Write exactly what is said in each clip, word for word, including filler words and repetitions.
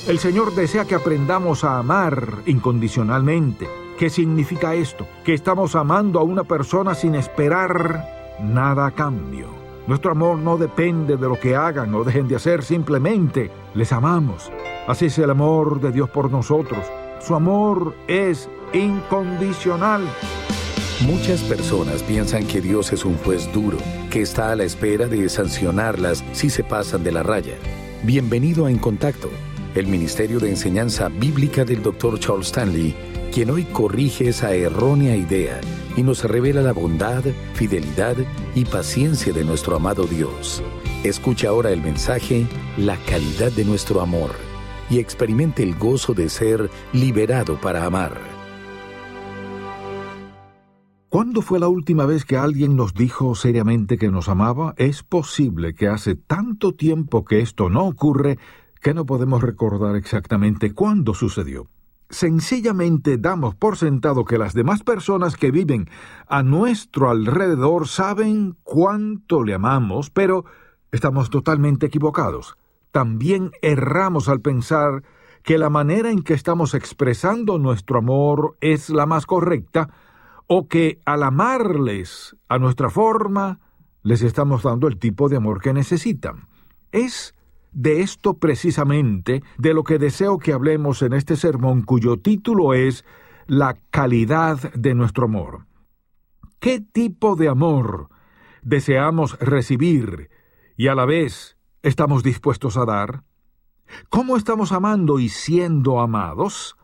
El Señor desea que aprendamos a amar incondicionalmente. ¿Qué significa esto? Que estamos amando a una persona sin esperar nada a cambio. Nuestro amor no depende de lo que hagan o dejen de hacer, simplemente les amamos. Así es el amor de Dios por nosotros. Su amor es incondicional. Muchas personas piensan que Dios es un juez duro, que está a la espera de sancionarlas si se pasan de la raya. Bienvenido a En Contacto, el Ministerio de Enseñanza Bíblica del doctor Charles Stanley, quien hoy corrige esa errónea idea y nos revela la bondad, fidelidad y paciencia de nuestro amado Dios. Escucha ahora el mensaje, La calidad de nuestro amor, y experimente el gozo de ser liberado para amar. ¿Cuándo fue la última vez que alguien nos dijo seriamente que nos amaba? Es posible que hace tanto tiempo que esto no ocurre que no podemos recordar exactamente cuándo sucedió. Sencillamente damos por sentado que las demás personas que viven a nuestro alrededor saben cuánto le amamos, pero estamos totalmente equivocados. También erramos al pensar que la manera en que estamos expresando nuestro amor es la más correcta, o que al amarles a nuestra forma, les estamos dando el tipo de amor que necesitan. Es de esto precisamente de lo que deseo que hablemos en este sermón, cuyo título es La calidad de nuestro amor. ¿Qué tipo de amor deseamos recibir y a la vez estamos dispuestos a dar? ¿Cómo estamos amando y siendo amados?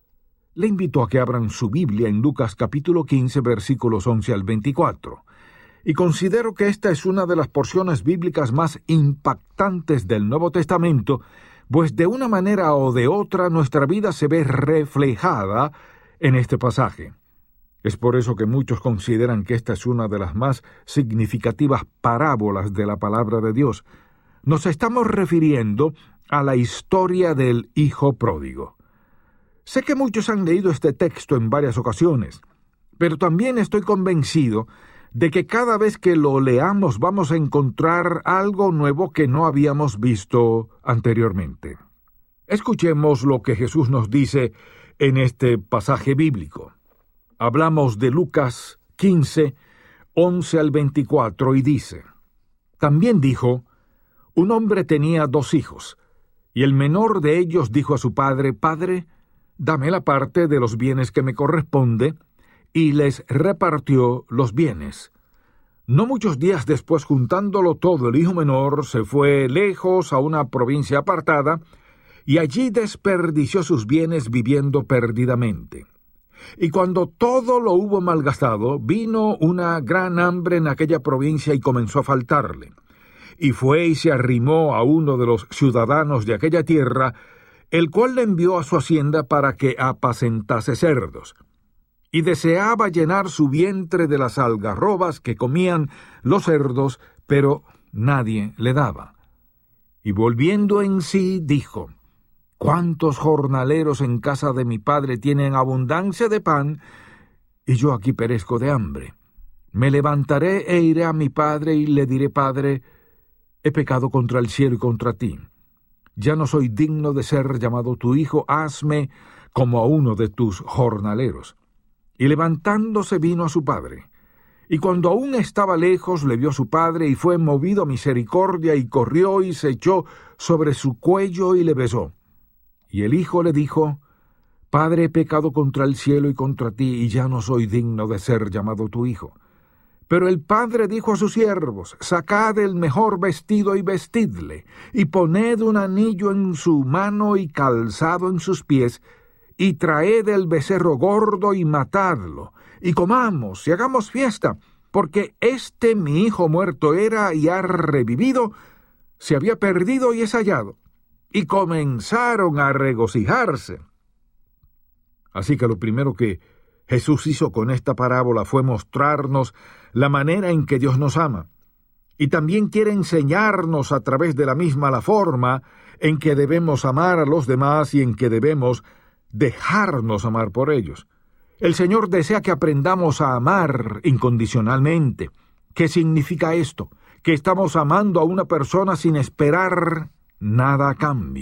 Le invito a que abran su Biblia en Lucas capítulo quince, versículos once al veinticuatro. Y considero que esta es una de las porciones bíblicas más impactantes del Nuevo Testamento, pues de una manera o de otra nuestra vida se ve reflejada en este pasaje. Es por eso que muchos consideran que esta es una de las más significativas parábolas de la palabra de Dios. Nos estamos refiriendo a la historia del hijo pródigo. Sé que muchos han leído este texto en varias ocasiones, pero también estoy convencido de que cada vez que lo leamos vamos a encontrar algo nuevo que no habíamos visto anteriormente. Escuchemos lo que Jesús nos dice en este pasaje bíblico. Hablamos de Lucas quince, once al veinticuatro, y dice: También dijo, un hombre tenía dos hijos, y el menor de ellos dijo a su padre: Padre, dame la parte de los bienes que me corresponde, y les repartió los bienes. No muchos días después, juntándolo todo, el hijo menor se fue lejos a una provincia apartada, y allí desperdició sus bienes viviendo perdidamente. Y cuando todo lo hubo malgastado, vino una gran hambre en aquella provincia y comenzó a faltarle. Y fue y se arrimó a uno de los ciudadanos de aquella tierra, el cual le envió a su hacienda para que apacentase cerdos. Y deseaba llenar su vientre de las algarrobas que comían los cerdos, pero nadie le daba. Y volviendo en sí, dijo: ¿Cuántos jornaleros en casa de mi padre tienen abundancia de pan, y yo aquí perezco de hambre? Me levantaré e iré a mi padre y le diré: Padre, he pecado contra el cielo y contra ti. Ya no soy digno de ser llamado tu hijo, hazme como a uno de tus jornaleros. Y levantándose vino a su padre. Y cuando aún estaba lejos, le vio su padre, y fue movido a misericordia, y corrió y se echó sobre su cuello y le besó. Y el hijo le dijo: Padre, he pecado contra el cielo y contra ti, y ya no soy digno de ser llamado tu hijo. Pero el padre dijo a sus siervos: Sacad el mejor vestido y vestidle, y poned un anillo en su mano y calzado en sus pies, y traed el becerro gordo y matadlo, y comamos y hagamos fiesta, porque este mi hijo muerto era y ha revivido, se había perdido y es hallado. Y comenzaron a regocijarse. Así que lo primero que Jesús hizo con esta parábola fue mostrarnos la manera en que Dios nos ama, y también quiere enseñarnos a través de la misma la forma en que debemos amar a los demás y en que debemos dejarnos amar por ellos. El Señor desea que aprendamos a amar incondicionalmente. ¿Qué significa esto? Que estamos amando a una persona sin esperar nada a cambio.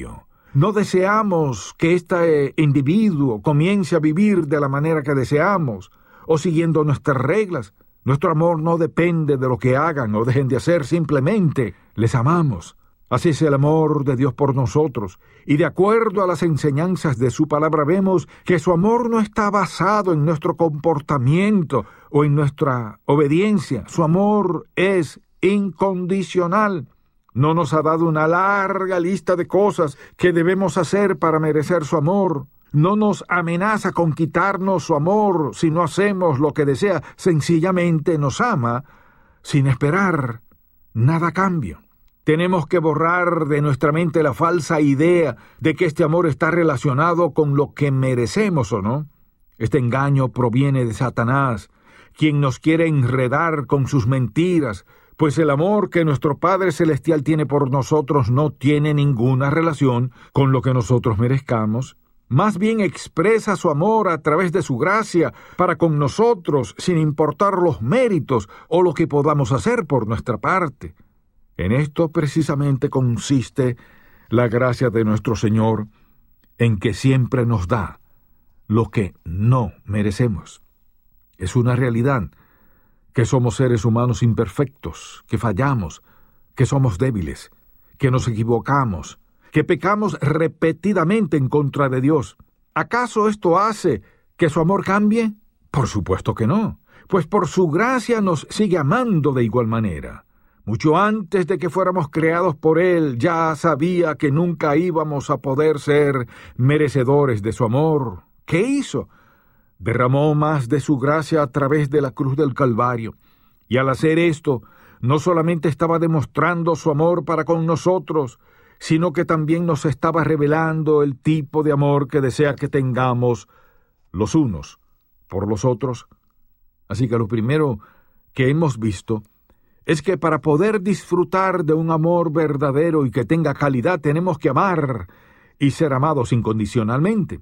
No deseamos que este individuo comience a vivir de la manera que deseamos o siguiendo nuestras reglas. Nuestro amor no depende de lo que hagan o dejen de hacer, simplemente les amamos. Así es el amor de Dios por nosotros, y de acuerdo a las enseñanzas de su palabra vemos que su amor no está basado en nuestro comportamiento o en nuestra obediencia. Su amor es incondicional. No nos ha dado una larga lista de cosas que debemos hacer para merecer su amor. No nos amenaza con quitarnos su amor si no hacemos lo que desea. Sencillamente nos ama sin esperar nada a cambio. Tenemos que borrar de nuestra mente la falsa idea de que este amor está relacionado con lo que merecemos o no. Este engaño proviene de Satanás, quien nos quiere enredar con sus mentiras, pues el amor que nuestro Padre Celestial tiene por nosotros no tiene ninguna relación con lo que nosotros merezcamos. Más bien expresa su amor a través de su gracia para con nosotros, sin importar los méritos o lo que podamos hacer por nuestra parte. En esto precisamente consiste la gracia de nuestro Señor, en que siempre nos da lo que no merecemos. Es una realidad que somos seres humanos imperfectos, que fallamos, que somos débiles, que nos equivocamos, que pecamos repetidamente en contra de Dios. ¿Acaso esto hace que su amor cambie? Por supuesto que no, pues por su gracia nos sigue amando de igual manera. Mucho antes de que fuéramos creados por Él, ya sabía que nunca íbamos a poder ser merecedores de su amor. ¿Qué hizo? Derramó más de su gracia a través de la cruz del Calvario. Y al hacer esto, no solamente estaba demostrando su amor para con nosotros, sino que también nos estaba revelando el tipo de amor que desea que tengamos los unos por los otros. Así que lo primero que hemos visto es que para poder disfrutar de un amor verdadero y que tenga calidad, tenemos que amar y ser amados incondicionalmente.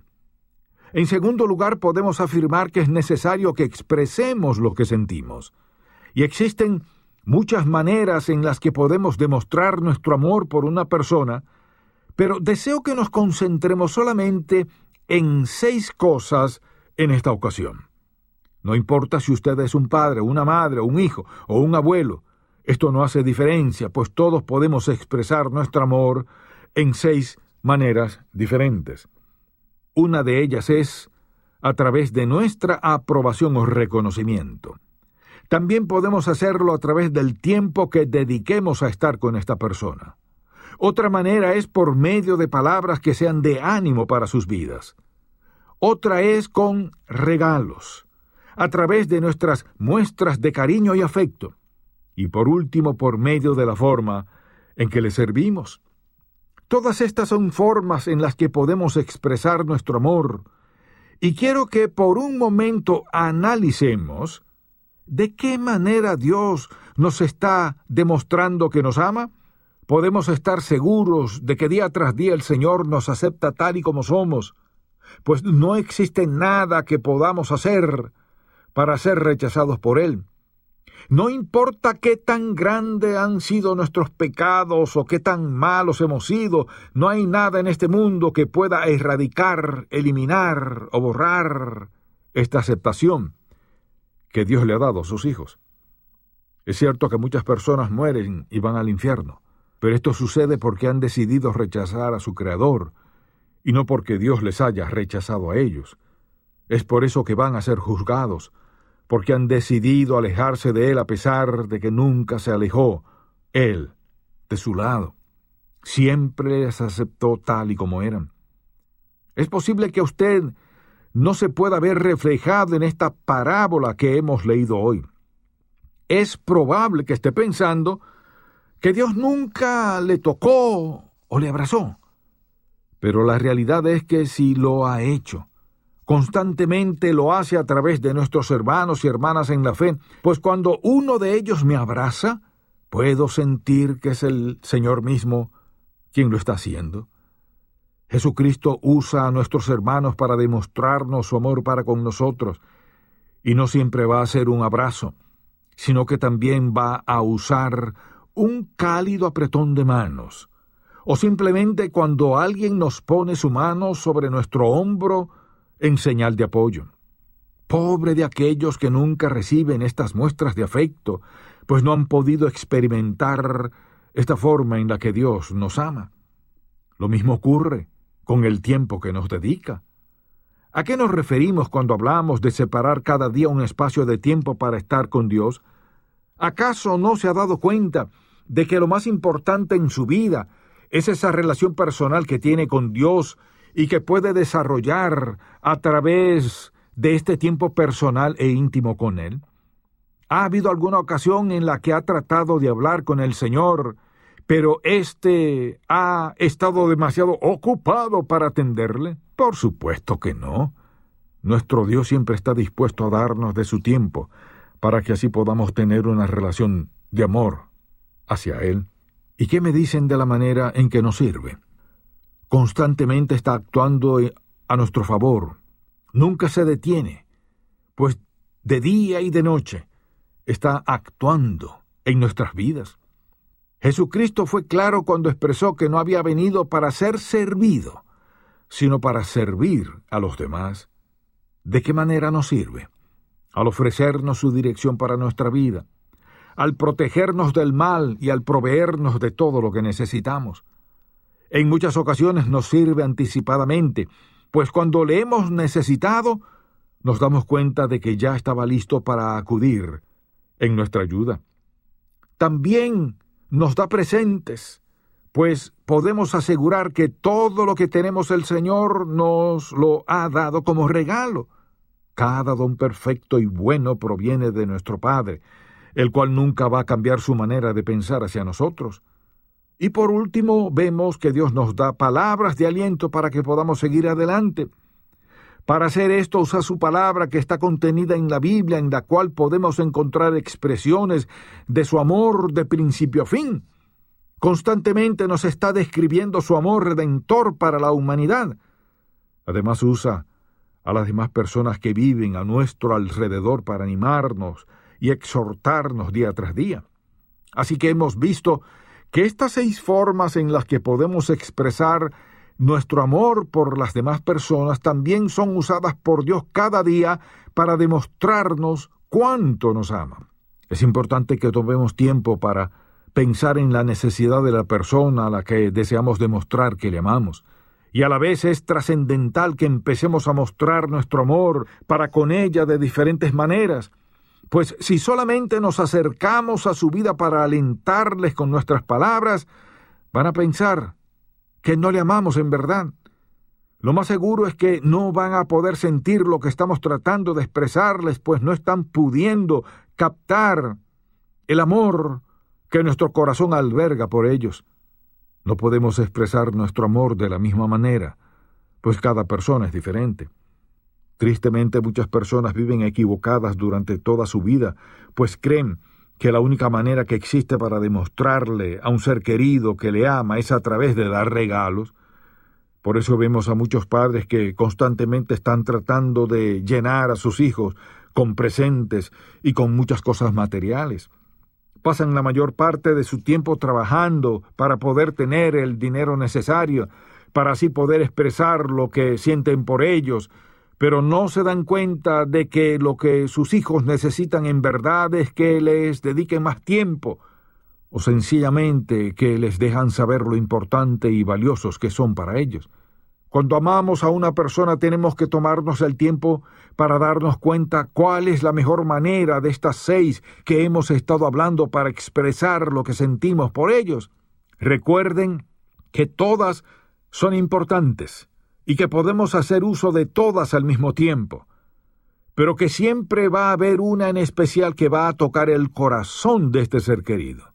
En segundo lugar, podemos afirmar que es necesario que expresemos lo que sentimos. Y existen muchas maneras en las que podemos demostrar nuestro amor por una persona, pero deseo que nos concentremos solamente en seis cosas en esta ocasión. No importa si usted es un padre, una madre, un hijo o un abuelo, esto no hace diferencia, pues todos podemos expresar nuestro amor en seis maneras diferentes. Una de ellas es a través de nuestra aprobación o reconocimiento. También podemos hacerlo a través del tiempo que dediquemos a estar con esta persona. Otra manera es por medio de palabras que sean de ánimo para sus vidas. Otra es con regalos, a través de nuestras muestras de cariño y afecto. Y por último, por medio de la forma en que le servimos. Todas estas son formas en las que podemos expresar nuestro amor. Y quiero que por un momento analicemos de qué manera Dios nos está demostrando que nos ama. Podemos estar seguros de que día tras día el Señor nos acepta tal y como somos, pues no existe nada que podamos hacer para ser rechazados por Él. No importa qué tan grandes han sido nuestros pecados o qué tan malos hemos sido, no hay nada en este mundo que pueda erradicar, eliminar o borrar esta aceptación que Dios le ha dado a sus hijos. Es cierto que muchas personas mueren y van al infierno, pero esto sucede porque han decidido rechazar a su Creador y no porque Dios les haya rechazado a ellos. Es por eso que van a ser juzgados, porque han decidido alejarse de Él a pesar de que nunca se alejó Él de su lado. Siempre les aceptó tal y como eran. Es posible que usted no se pueda ver reflejado en esta parábola que hemos leído hoy. Es probable que esté pensando que Dios nunca le tocó o le abrazó. Pero la realidad es que sí lo ha hecho. Constantemente lo hace a través de nuestros hermanos y hermanas en la fe, pues cuando uno de ellos me abraza, puedo sentir que es el Señor mismo quien lo está haciendo. Jesucristo usa a nuestros hermanos para demostrarnos su amor para con nosotros, y no siempre va a ser un abrazo, sino que también va a usar un cálido apretón de manos, o simplemente cuando alguien nos pone su mano sobre nuestro hombro en señal de apoyo. Pobre de aquellos que nunca reciben estas muestras de afecto, pues no han podido experimentar esta forma en la que Dios nos ama. Lo mismo ocurre con el tiempo que nos dedica. ¿A qué nos referimos cuando hablamos de separar cada día un espacio de tiempo para estar con Dios? ¿Acaso no se ha dado cuenta de que lo más importante en su vida es esa relación personal que tiene con Dios y que puede desarrollar a través de este tiempo personal e íntimo con Él? ¿Ha habido alguna ocasión en la que ha tratado de hablar con el Señor, pero éste ha estado demasiado ocupado para atenderle? Por supuesto que no. Nuestro Dios siempre está dispuesto a darnos de su tiempo, para que así podamos tener una relación de amor hacia Él. ¿Y qué me dicen de la manera en que nos sirve? Constantemente está actuando a nuestro favor. Nunca se detiene, pues de día y de noche está actuando en nuestras vidas. Jesucristo fue claro cuando expresó que no había venido para ser servido, sino para servir a los demás. ¿De qué manera nos sirve? Al ofrecernos su dirección para nuestra vida, al protegernos del mal y al proveernos de todo lo que necesitamos. En muchas ocasiones nos sirve anticipadamente, pues cuando le hemos necesitado, nos damos cuenta de que ya estaba listo para acudir en nuestra ayuda. También nos da presentes, pues podemos asegurar que todo lo que tenemos el Señor nos lo ha dado como regalo. Cada don perfecto y bueno proviene de nuestro Padre, el cual nunca va a cambiar su manera de pensar hacia nosotros. Y por último, vemos que Dios nos da palabras de aliento para que podamos seguir adelante. Para hacer esto, usa su palabra que está contenida en la Biblia, en la cual podemos encontrar expresiones de su amor de principio a fin. Constantemente nos está describiendo su amor redentor para la humanidad. Además, usa a las demás personas que viven a nuestro alrededor para animarnos y exhortarnos día tras día. Así que hemos visto que estas seis formas en las que podemos expresar nuestro amor por las demás personas también son usadas por Dios cada día para demostrarnos cuánto nos ama. Es importante que tomemos tiempo para pensar en la necesidad de la persona a la que deseamos demostrar que le amamos. Y a la vez es trascendental que empecemos a mostrar nuestro amor para con ella de diferentes maneras, pues si solamente nos acercamos a su vida para alentarles con nuestras palabras, van a pensar que no le amamos en verdad. Lo más seguro es que no van a poder sentir lo que estamos tratando de expresarles, pues no están pudiendo captar el amor que nuestro corazón alberga por ellos. No podemos expresar nuestro amor de la misma manera, pues cada persona es diferente. Tristemente, muchas personas viven equivocadas durante toda su vida, pues creen que la única manera que existe para demostrarle a un ser querido que le ama es a través de dar regalos. Por eso vemos a muchos padres que constantemente están tratando de llenar a sus hijos con presentes y con muchas cosas materiales. Pasan la mayor parte de su tiempo trabajando para poder tener el dinero necesario, para así poder expresar lo que sienten por ellos, pero no se dan cuenta de que lo que sus hijos necesitan en verdad es que les dediquen más tiempo, o sencillamente que les dejan saber lo importante y valiosos que son para ellos. Cuando amamos a una persona tenemos que tomarnos el tiempo para darnos cuenta cuál es la mejor manera de estas seis que hemos estado hablando para expresar lo que sentimos por ellos. Recuerden que todas son importantes y que podemos hacer uso de todas al mismo tiempo, pero que siempre va a haber una en especial que va a tocar el corazón de este ser querido.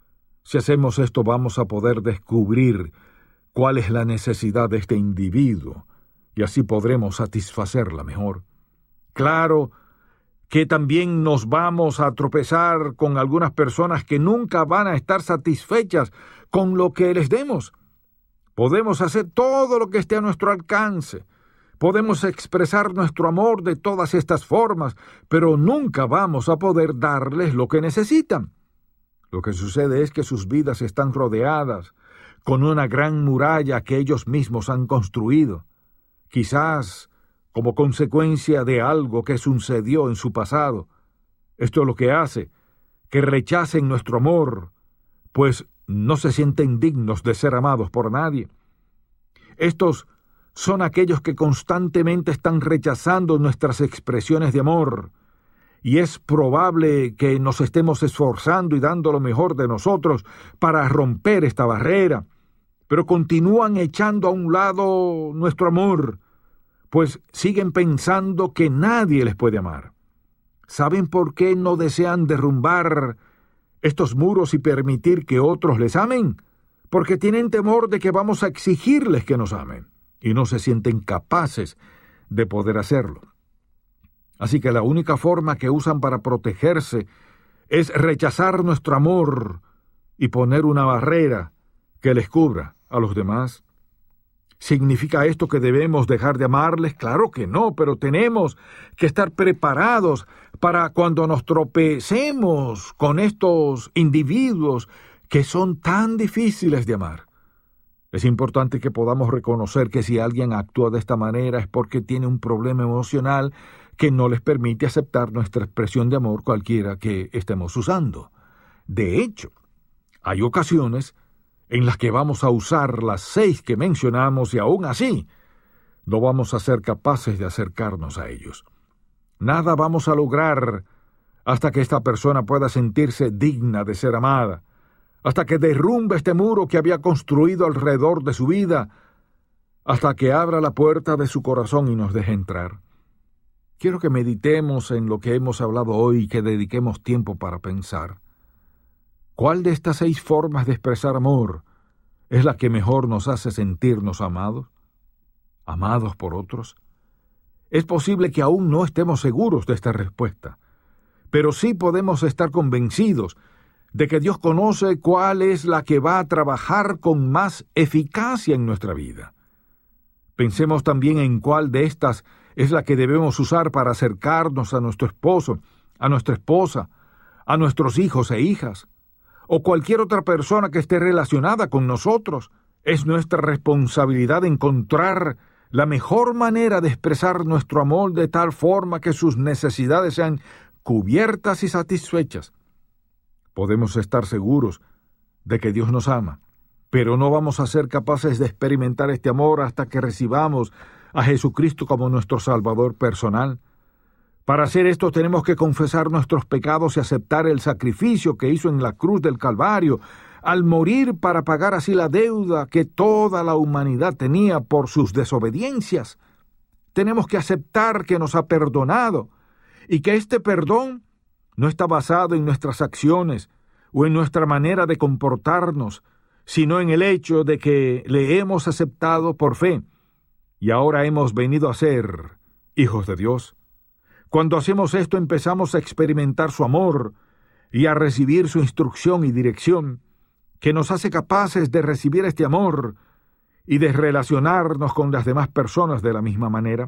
Si hacemos esto vamos a poder descubrir cuál es la necesidad de este individuo, y así podremos satisfacerla mejor. Claro que también nos vamos a tropezar con algunas personas que nunca van a estar satisfechas con lo que les demos. Podemos hacer todo lo que esté a nuestro alcance, podemos expresar nuestro amor de todas estas formas, pero nunca vamos a poder darles lo que necesitan. Lo que sucede es que sus vidas están rodeadas con una gran muralla que ellos mismos han construido, quizás como consecuencia de algo que sucedió en su pasado. Esto es lo que hace que rechacen nuestro amor, pues no se sienten dignos de ser amados por nadie. Estos son aquellos que constantemente están rechazando nuestras expresiones de amor, y es probable que nos estemos esforzando y dando lo mejor de nosotros para romper esta barrera, pero continúan echando a un lado nuestro amor, pues siguen pensando que nadie les puede amar. ¿Saben por qué no desean derrumbar estos muros y permitir que otros les amen? Porque tienen temor de que vamos a exigirles que nos amen, y no se sienten capaces de poder hacerlo. Así que la única forma que usan para protegerse es rechazar nuestro amor y poner una barrera que les cubra a los demás. ¿Significa esto que debemos dejar de amarles? Claro que no, pero tenemos que estar preparados para cuando nos tropecemos con estos individuos que son tan difíciles de amar. Es importante que podamos reconocer que si alguien actúa de esta manera es porque tiene un problema emocional que no les permite aceptar nuestra expresión de amor cualquiera que estemos usando. De hecho, hay ocasiones en las que vamos a usar las seis que mencionamos y aún así no vamos a ser capaces de acercarnos a ellos. Nada vamos a lograr hasta que esta persona pueda sentirse digna de ser amada, hasta que derrumbe este muro que había construido alrededor de su vida, hasta que abra la puerta de su corazón y nos deje entrar. Quiero que meditemos en lo que hemos hablado hoy y que dediquemos tiempo para pensar. ¿Cuál de estas seis formas de expresar amor es la que mejor nos hace sentirnos amados? ¿Amados por otros? Es posible que aún no estemos seguros de esta respuesta, pero sí podemos estar convencidos de que Dios conoce cuál es la que va a trabajar con más eficacia en nuestra vida. Pensemos también en cuál de estas es la que debemos usar para acercarnos a nuestro esposo, a nuestra esposa, a nuestros hijos e hijas, o cualquier otra persona que esté relacionada con nosotros. Es nuestra responsabilidad encontrar la mejor manera de expresar nuestro amor de tal forma que sus necesidades sean cubiertas y satisfechas. Podemos estar seguros de que Dios nos ama, pero no vamos a ser capaces de experimentar este amor hasta que recibamos a Jesucristo como nuestro Salvador personal. Para hacer esto tenemos que confesar nuestros pecados y aceptar el sacrificio que hizo en la cruz del Calvario, al morir para pagar así la deuda que toda la humanidad tenía por sus desobediencias. Tenemos que aceptar que nos ha perdonado y que este perdón no está basado en nuestras acciones o en nuestra manera de comportarnos, sino en el hecho de que le hemos aceptado por fe y ahora hemos venido a ser hijos de Dios. Cuando hacemos esto empezamos a experimentar su amor y a recibir su instrucción y dirección, que nos hace capaces de recibir este amor y de relacionarnos con las demás personas de la misma manera.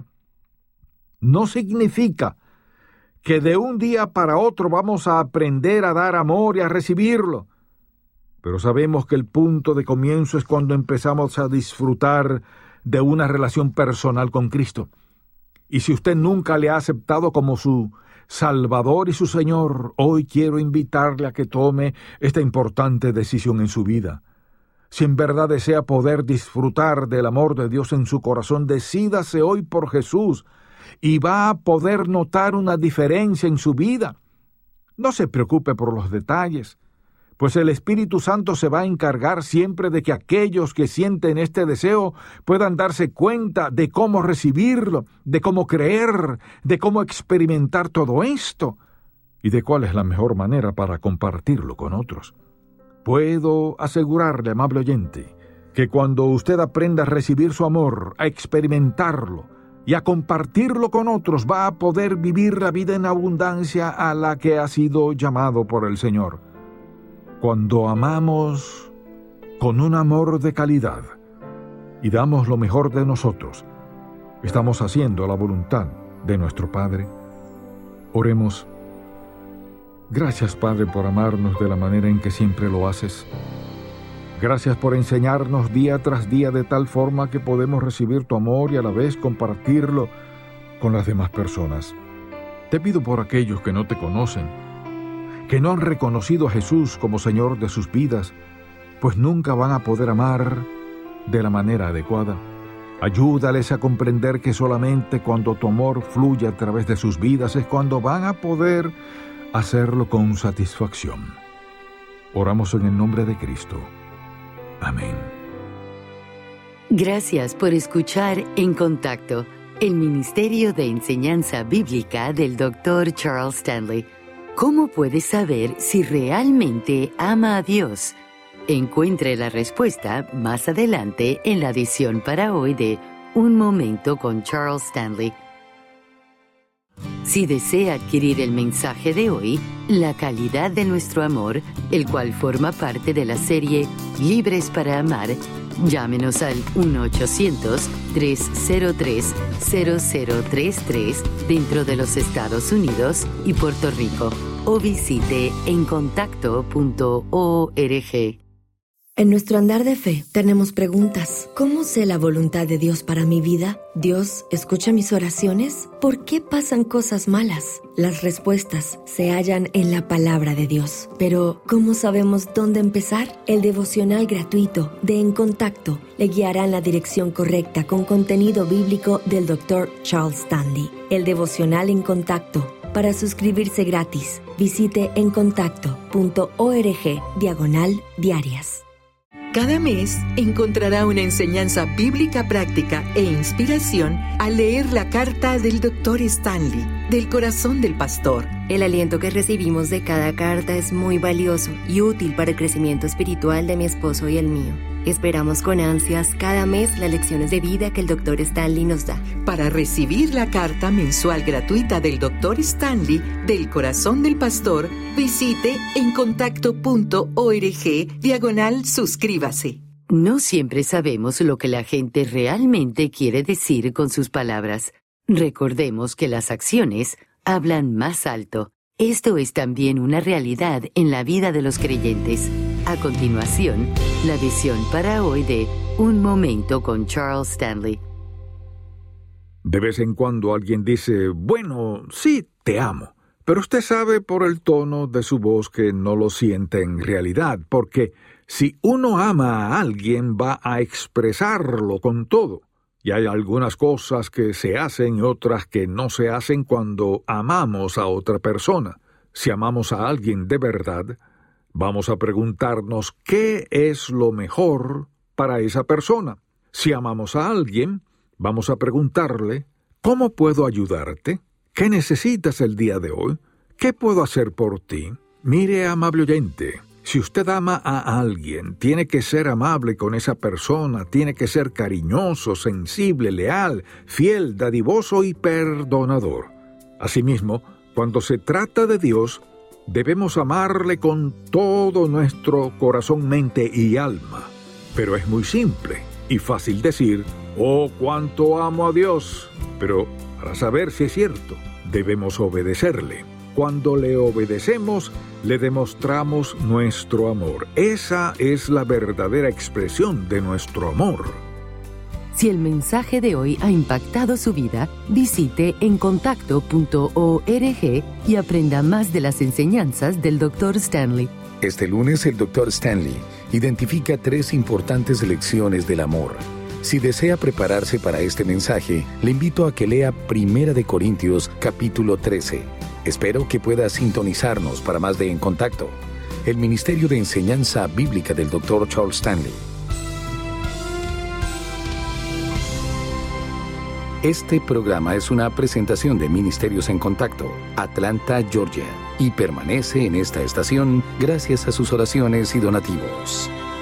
No significa que de un día para otro vamos a aprender a dar amor y a recibirlo, pero sabemos que el punto de comienzo es cuando empezamos a disfrutar de una relación personal con Cristo. Y si usted nunca le ha aceptado como su Salvador y su Señor, hoy quiero invitarle a que tome esta importante decisión en su vida. Si en verdad desea poder disfrutar del amor de Dios en su corazón, decídase hoy por Jesús y va a poder notar una diferencia en su vida. No se preocupe por los detalles, pues el Espíritu Santo se va a encargar siempre de que aquellos que sienten este deseo puedan darse cuenta de cómo recibirlo, de cómo creer, de cómo experimentar todo esto y de cuál es la mejor manera para compartirlo con otros. Puedo asegurarle, amable oyente, que cuando usted aprenda a recibir su amor, a experimentarlo y a compartirlo con otros, va a poder vivir la vida en abundancia a la que ha sido llamado por el Señor. Cuando amamos con un amor de calidad y damos lo mejor de nosotros, estamos haciendo la voluntad de nuestro Padre. Oremos. Gracias, Padre, por amarnos de la manera en que siempre lo haces. Gracias por enseñarnos día tras día de tal forma que podemos recibir tu amor y a la vez compartirlo con las demás personas. Te pido por aquellos que no te conocen, que no han reconocido a Jesús como Señor de sus vidas, pues nunca van a poder amar de la manera adecuada. Ayúdales a comprender que solamente cuando tu amor fluye a través de sus vidas es cuando van a poder hacerlo con satisfacción. Oramos en el nombre de Cristo. Amén. Gracias por escuchar En Contacto, el Ministerio de Enseñanza Bíblica del doctor Charles Stanley. ¿Cómo puedes saber si realmente ama a Dios? Encuentre la respuesta más adelante en la edición para hoy de Un Momento con Charles Stanley. Si desea adquirir el mensaje de hoy, La calidad de nuestro amor, el cual forma parte de la serie Libres para Amar, llámenos al uno ochocientos, tres cero tres, cero cero tres tres dentro de los Estados Unidos y Puerto Rico o visite en contacto punto org. En nuestro andar de fe tenemos preguntas. ¿Cómo sé la voluntad de Dios para mi vida? ¿Dios escucha mis oraciones? ¿Por qué pasan cosas malas? Las respuestas se hallan en la palabra de Dios. Pero, ¿cómo sabemos dónde empezar? El devocional gratuito de En Contacto le guiará en la dirección correcta con contenido bíblico del doctor Charles Stanley. El devocional En Contacto. Para suscribirse gratis, visite en contacto punto org diagonal diarias. Cada mes encontrará una enseñanza bíblica práctica e inspiración al leer la carta del doctor Stanley, del corazón del pastor. El aliento que recibimos de cada carta es muy valioso y útil para el crecimiento espiritual de mi esposo y el mío. Esperamos con ansias cada mes las lecciones de vida que el doctor Stanley nos da. Para recibir la carta mensual gratuita del doctor Stanley, del corazón del pastor, visite en contacto punto org diagonal suscríbase. No siempre sabemos lo que la gente realmente quiere decir con sus palabras. Recordemos que las acciones hablan más alto. Esto es también una realidad en la vida de los creyentes. A continuación, la visión para hoy de Un Momento con Charles Stanley. De vez en cuando alguien dice, bueno, sí, te amo. Pero usted sabe por el tono de su voz que no lo siente en realidad, porque si uno ama a alguien va a expresarlo con todo. Y hay algunas cosas que se hacen y otras que no se hacen cuando amamos a otra persona. Si amamos a alguien de verdad, vamos a preguntarnos qué es lo mejor para esa persona. Si amamos a alguien, vamos a preguntarle, ¿cómo puedo ayudarte? ¿Qué necesitas el día de hoy? ¿Qué puedo hacer por ti? Mire, amable oyente, si usted ama a alguien, tiene que ser amable con esa persona, tiene que ser cariñoso, sensible, leal, fiel, dadivoso y perdonador. Asimismo, cuando se trata de Dios, debemos amarle con todo nuestro corazón, mente y alma. Pero es muy simple y fácil decir, oh, cuánto amo a Dios. Pero para saber si es cierto, debemos obedecerle. Cuando le obedecemos, le demostramos nuestro amor. Esa es la verdadera expresión de nuestro amor. Si el mensaje de hoy ha impactado su vida, visite en contacto punto org y aprenda más de las enseñanzas del doctor Stanley. Este lunes el doctor Stanley identifica tres importantes lecciones del amor. Si desea prepararse para este mensaje, le invito a que lea Primera de Corintios capítulo trece. Espero que pueda sintonizarnos para más de En Contacto, el Ministerio de Enseñanza Bíblica del doctor Charles Stanley. Este programa es una presentación de Ministerios en Contacto, Atlanta, Georgia, y permanece en esta estación gracias a sus oraciones y donativos.